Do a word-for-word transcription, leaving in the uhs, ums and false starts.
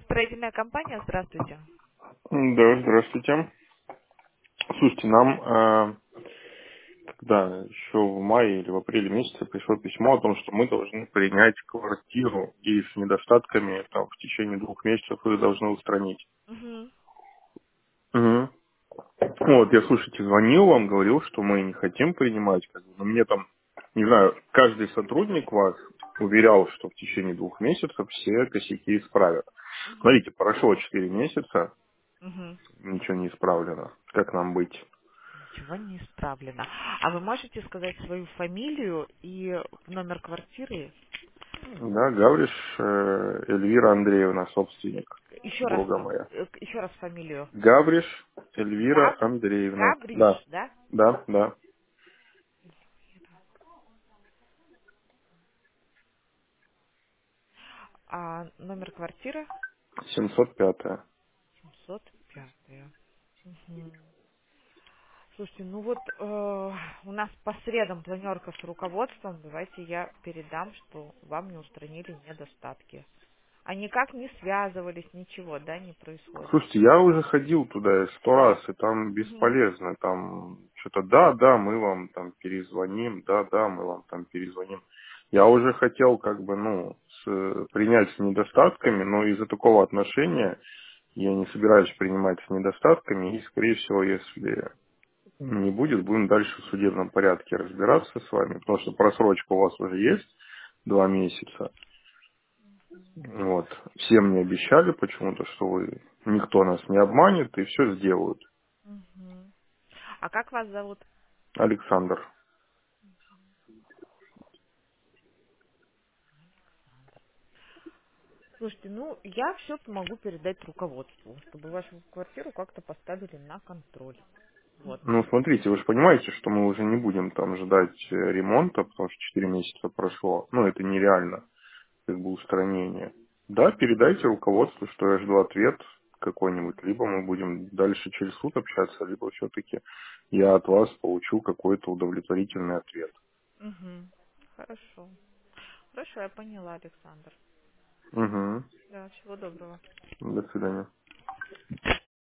Строительная компания, здравствуйте. Да, здравствуйте. Слушайте, нам, э, когда еще в мае или в апреле месяце пришло письмо о том, что мы должны принять квартиру и с недостатками там, в течение двух месяцев их должны устранить. Мгм. Мгм. Вот, я, слушайте, звонил вам, говорил, что мы не хотим принимать, как бы, но мне там, не знаю, каждый сотрудник вас уверял, что в течение двух месяцев все косяки исправят. Мгм. Смотрите, прошло четыре месяца, Мгм. ничего не исправлено. Как нам быть? Ничего не исправлено. А вы можете сказать свою фамилию и номер квартиры? Да, Гавриш э, Эльвира Андреевна, собственник, Еще раз, супруга моя. э, еще раз фамилию. Гавриш Эльвира Гав... Андреевна. Да, Гавриш, да? да, да. А номер квартиры? семьсот пятая. семьсот пятая. Мгм. Слушайте, ну вот э, у нас по средам планерка с руководством. Давайте я передам, что вам не устранили недостатки. А никак не связывались, ничего, да, не происходит. Слушайте, я уже ходил туда сто раз, и там Мгм. бесполезно. Там что-то да, да, мы вам там перезвоним, да, да, мы вам там перезвоним. Я уже хотел как бы, ну, с- принять с недостатками, но из-за такого отношения я не собираюсь принимать с недостатками, и, скорее всего, если не будет, будем дальше в судебном порядке разбираться с вами, потому что просрочка у вас уже есть два месяца. Вот. Всем не обещали почему-то, что вы никто нас не обманет и все сделают. Мгм. А как вас зовут? Александр. Слушайте, ну, я все могу передать руководству, чтобы вашу квартиру как-то поставили на контроль. Вот. Ну, смотрите, вы же понимаете, что мы уже не будем там ждать э, ремонта, потому что четыре месяца прошло. Ну, это нереально, как бы устранение. Да, передайте руководству, что я жду ответ какой-нибудь, либо мы будем дальше через суд общаться, либо все-таки я от вас получу какой-то удовлетворительный ответ. Угу. Хорошо. Хорошо, я поняла, Александр. Угу. Да, всего доброго. До свидания.